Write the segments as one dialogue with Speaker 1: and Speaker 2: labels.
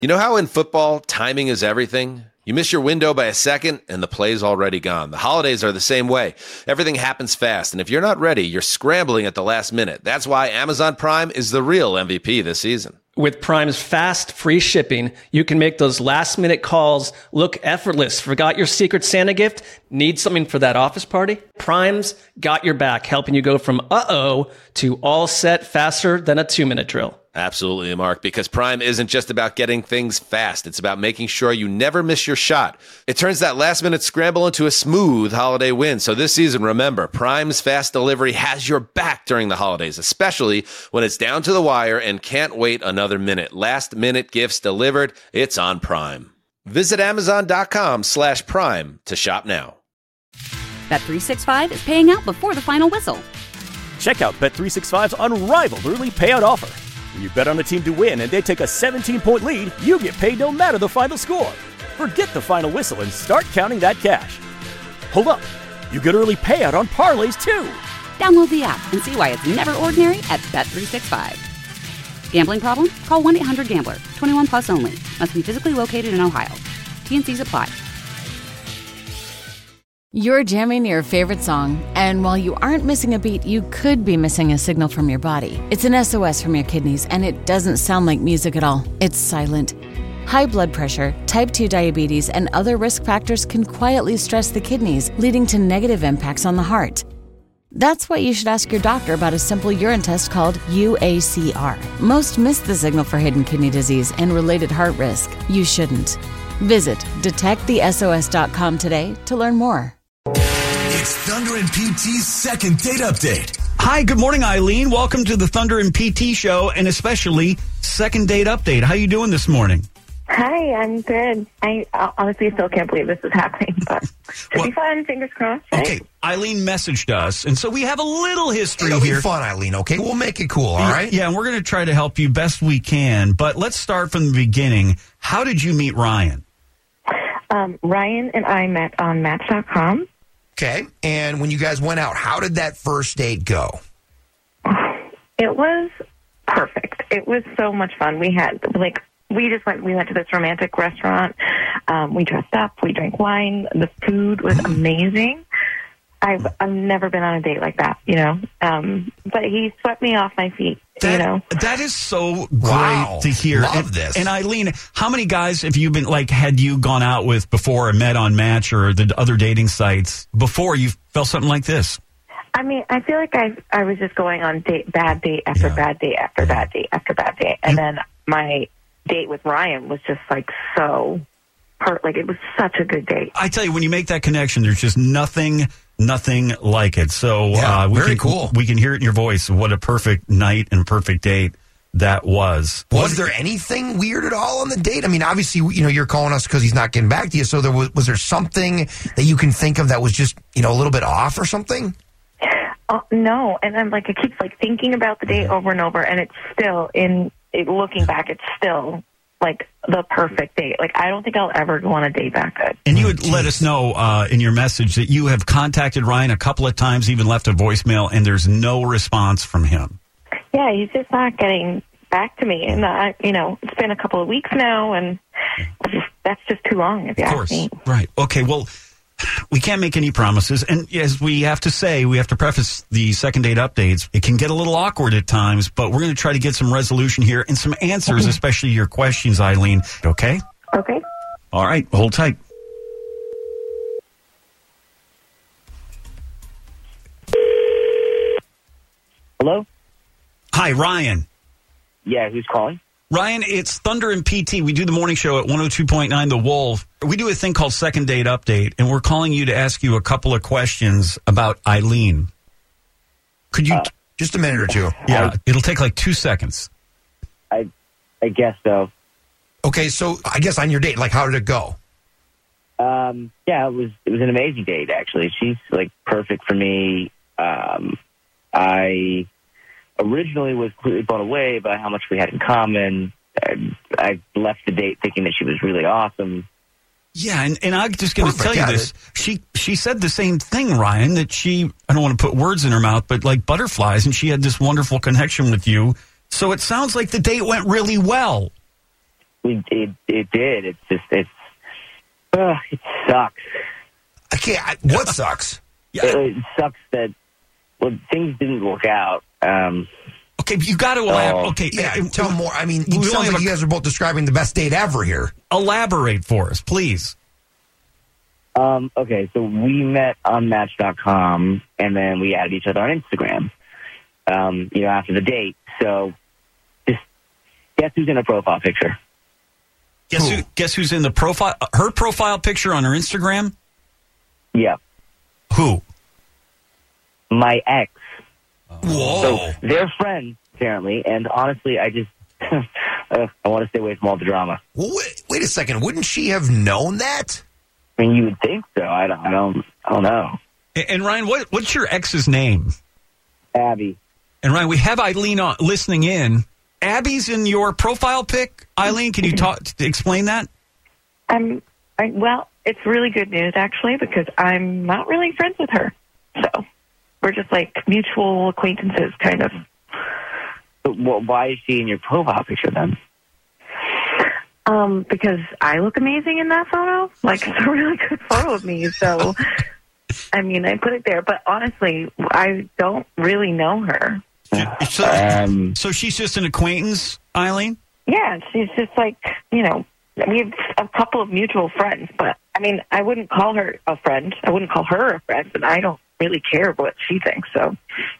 Speaker 1: You know how in football, timing is everything? You miss your window by a second, and the play's already gone. The holidays are the same way. Everything happens fast, and if you're not ready, you're scrambling at the last minute. That's why Amazon Prime is the real MVP this season.
Speaker 2: With Prime's fast, free shipping, you can make those last-minute calls look effortless. Forgot your Secret Santa gift? Need something for that office party? Prime's got your back, helping you go from uh-oh to all set faster than a 2-minute drill.
Speaker 1: Absolutely, Mark, because Prime isn't just about getting things fast. It's about making sure you never miss your shot. It turns that last-minute scramble into a smooth holiday win. So this season, remember, Prime's fast delivery has your back during the holidays, especially when it's down to the wire and can't wait another minute. Last-minute gifts delivered, it's on Prime. Visit Amazon.com/Prime to shop now.
Speaker 3: Bet365 is paying out before the final whistle.
Speaker 4: Check out Bet365's unrivaled early payout offer. When you bet on a team to win and they take a 17-point lead, you get paid no matter the final score. Forget the final whistle and start counting that cash. Hold up. You get early payout on parlays, too.
Speaker 3: Download the app and see why it's never ordinary at Bet365. Gambling problem? Call 1-800-GAMBLER. 21 plus only. Must be physically located in Ohio. T&Cs apply.
Speaker 5: You're jamming your favorite song, and while you aren't missing a beat, you could be missing a signal from your body. It's an SOS from your kidneys, and it doesn't sound like music at all. It's silent. High blood pressure, type 2 diabetes, and other risk factors can quietly stress the kidneys, leading to negative impacts on the heart. That's why you should ask your doctor about a simple urine test called UACR. Most miss the signal for hidden kidney disease and related heart risk. You shouldn't. Visit detectthesos.com today to learn more.
Speaker 6: It's Thunder and PT's second date update.
Speaker 7: Hi, good morning, Eileen. Welcome to the Thunder and PT show, and especially second date update. How you doing this morning?
Speaker 8: Hi, I'm good. I honestly still can't believe this is happening, but should be fun. Fingers crossed. Right?
Speaker 7: Okay, Eileen messaged us, and so we have a little history
Speaker 6: It'll
Speaker 7: here.
Speaker 6: Be fun, Eileen, okay? We'll make it cool, all right?
Speaker 7: Yeah, and we're going to try to help you best we can, but let's start from the beginning. How did you meet Ryan?
Speaker 8: Ryan and I met on Match.com.
Speaker 6: Okay, and when you guys went out, how did that first date go?
Speaker 8: It was perfect. It was so much fun. We went to this romantic restaurant. We dressed up. We drank wine. The food was amazing. I've never been on a date like that, you know. But he swept me off my feet, you know.
Speaker 7: That is so great to hear.
Speaker 6: Love this.
Speaker 7: And Eileen, how many guys have you been, had you gone out with before or met on Match or the other dating sites before you felt something like this?
Speaker 8: I mean, I feel like I was just going on bad date after bad date after bad date after bad date. And then my date with Ryan was just so it was such a good date.
Speaker 7: I tell you, when you make that connection, there's just nothing like it. So
Speaker 6: very cool.
Speaker 7: We can hear it in your voice. What a perfect night and perfect date that was.
Speaker 6: Was there anything weird at all on the date? I mean, obviously, you know, you're calling us because he's not getting back to you. So was there something that you can think of that was just, you know, a little bit off or something?
Speaker 8: No, and I'm I keep thinking about the date over and over, and it's still looking back, it's still the perfect date. I don't think I'll ever go on a date that good.
Speaker 7: And you would let us know in your message that you have contacted Ryan a couple of times, even left a voicemail, and there's no response from him.
Speaker 8: Yeah, he's just not getting back to me, and it's been a couple of weeks now, and that's just too long. If you ask me.
Speaker 7: Right? Okay. Well, we can't make any promises, and as we have to preface the second date updates. It can get a little awkward at times, but we're going to try to get some resolution here and some answers, especially your questions, Eileen. Okay?
Speaker 8: Okay.
Speaker 7: All right. Hold tight.
Speaker 9: Hello?
Speaker 7: Hi, Ryan.
Speaker 9: Yeah, who's calling?
Speaker 7: Ryan, it's Thunder and PT. We do the morning show at 102.9 The Wolf. We do a thing called Second Date Update, and we're calling you to ask you a couple of questions about Eileen. Could you...
Speaker 6: just a minute or two.
Speaker 7: Yeah, it'll take 2 seconds.
Speaker 9: I guess so.
Speaker 6: Okay, so I guess on your date, how did it go?
Speaker 9: Yeah, it was an amazing date, actually. She's, perfect for me. I originally was completely blown away by how much we had in common. I left the date thinking that she was really awesome.
Speaker 7: Yeah, and I'm just going to tell you this. She said the same thing, Ryan, that I don't want to put words in her mouth, but like butterflies, and she had this wonderful connection with you. So it sounds like the date went really well.
Speaker 9: It did. It's just, it sucks.
Speaker 6: What sucks?
Speaker 9: It sucks that, things didn't work out.
Speaker 7: Okay, you got to elaborate. Okay,
Speaker 6: tell more. I mean, it sounds like you guys are both describing the best date ever here.
Speaker 7: Elaborate for us, please.
Speaker 9: Okay, so we met on Match.com, and then we added each other on Instagram, after the date. So, just guess who's in a profile picture?
Speaker 7: Guess who's in the profile? Her profile picture on her Instagram?
Speaker 9: Yeah.
Speaker 7: Who?
Speaker 9: My ex.
Speaker 7: Whoa.
Speaker 9: So they're friends, apparently, and honestly, I just I want to stay away from all the drama.
Speaker 6: Well, wait a second. Wouldn't she have known that?
Speaker 9: I mean, you would think so. I don't know.
Speaker 7: And Ryan, what's your ex's name?
Speaker 9: Abby.
Speaker 7: And Ryan, we have Eileen listening in. Abby's in your profile pic. Eileen, can you explain that?
Speaker 8: Well, it's really good news, actually, because I'm not really friends with her. So we're just like mutual acquaintances, kind of.
Speaker 9: But why is she in your profile picture then?
Speaker 8: Because I look amazing in that photo. Like, it's a really good photo of me. So, I mean, I put it there. But honestly, I don't really know her.
Speaker 7: So she's just an acquaintance, Eileen?
Speaker 8: Yeah, she's just like, we have a couple of mutual friends. But, I mean, I wouldn't call her a friend. I wouldn't call her a friend. And I don't really care what she thinks. So,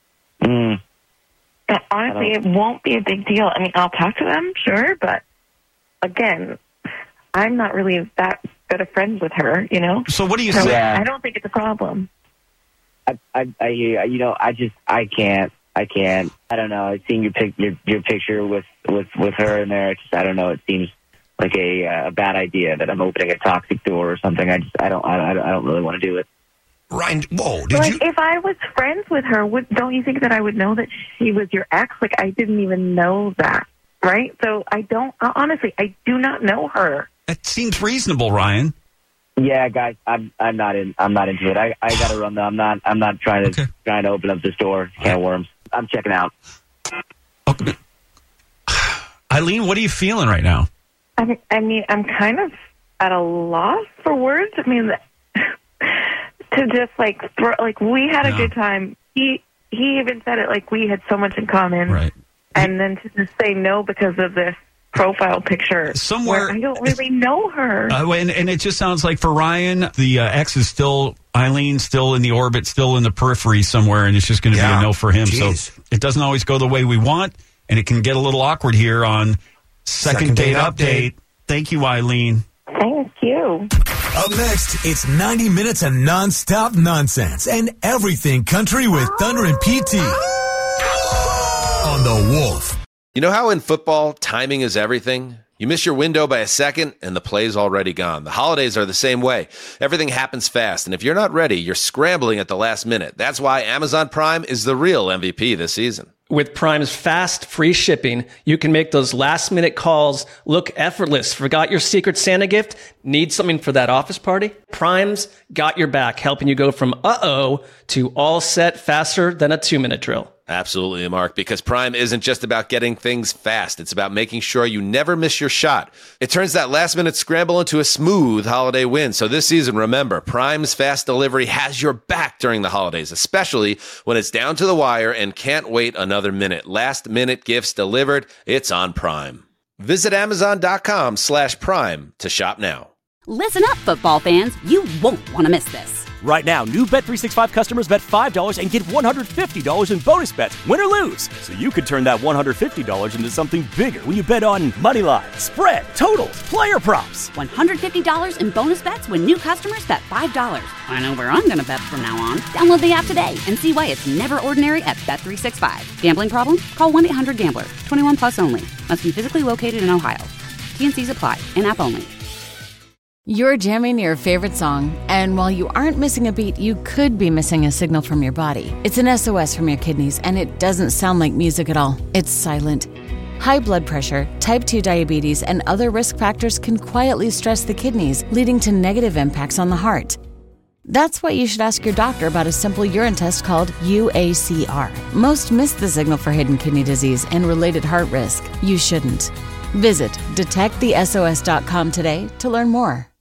Speaker 8: honestly, it won't be a big deal. I mean, I'll talk to them, sure, but again, I'm not really that good a friend with her,
Speaker 7: So what do you say?
Speaker 8: I don't think it's a problem.
Speaker 9: I can't. I don't know. I've seen your picture with her in there. I don't know. It seems like a bad idea that I'm opening a toxic door or something. I don't really want to do it.
Speaker 6: Ryan, whoa!
Speaker 8: If I was friends with her, don't you think that I would know that she was your ex? Like, I didn't even know that, right? So I do not know her.
Speaker 7: That seems reasonable, Ryan.
Speaker 9: Yeah, guys, I'm not into it. I got to run though. I'm not trying to open up this door, can of worms. I'm checking out.
Speaker 7: Okay. Eileen, what are you feeling right now?
Speaker 8: I mean, I'm kind of at a loss for words. I mean, to just we had a good time. He even said it like we had so much in common.
Speaker 7: Right.
Speaker 8: And then to just say no because of this profile picture
Speaker 7: somewhere
Speaker 8: I don't really know her.
Speaker 7: And it just sounds like for Ryan, the ex is still, Eileen, still in the orbit, still in the periphery somewhere, and it's just going to be a no for him. Jeez. So it doesn't always go the way we want, and it can get a little awkward here on Second Date Update. Thank you, Eileen.
Speaker 8: Thank you.
Speaker 10: Up next, it's 90 minutes of nonstop nonsense and everything country with Thunder and PT on The Wolf.
Speaker 1: You know how in football, timing is everything? You miss your window by a second, and the play's already gone. The holidays are the same way. Everything happens fast, and if you're not ready, you're scrambling at the last minute. That's why Amazon Prime is the real MVP this season.
Speaker 2: With Prime's fast, free shipping, you can make those last-minute calls look effortless. Forgot your Secret Santa gift? Need something for that office party? Prime's got your back, helping you go from uh-oh to all set faster than a 2-minute drill.
Speaker 1: Absolutely, Mark, because Prime isn't just about getting things fast. It's about making sure you never miss your shot. It turns that last-minute scramble into a smooth holiday win. So this season, remember, Prime's fast delivery has your back during the holidays, especially when it's down to the wire and can't wait another minute. Last-minute gifts delivered. It's on Prime. Visit Amazon.com/Prime to shop now.
Speaker 3: Listen up, football fans. You won't want to miss this.
Speaker 4: Right now, new Bet365 customers bet $5 and get $150 in bonus bets, win or lose. So you could turn that $150 into something bigger when you bet on money line, spread, totals, player props.
Speaker 3: $150 in bonus bets when new customers bet $5. I know where I'm going to bet from now on. Download the app today and see why it's never ordinary at Bet365. Gambling problem? Call 1-800-GAMBLER. 21 plus only. Must be physically located in Ohio. T&Cs apply. In-app only.
Speaker 5: You're jamming your favorite song, and while you aren't missing a beat, you could be missing a signal from your body. It's an SOS from your kidneys, and it doesn't sound like music at all. It's silent. High blood pressure, type 2 diabetes, and other risk factors can quietly stress the kidneys, leading to negative impacts on the heart. That's why you should ask your doctor about a simple urine test called UACR. Most miss the signal for hidden kidney disease and related heart risk. You shouldn't. Visit detectthesos.com today to learn more.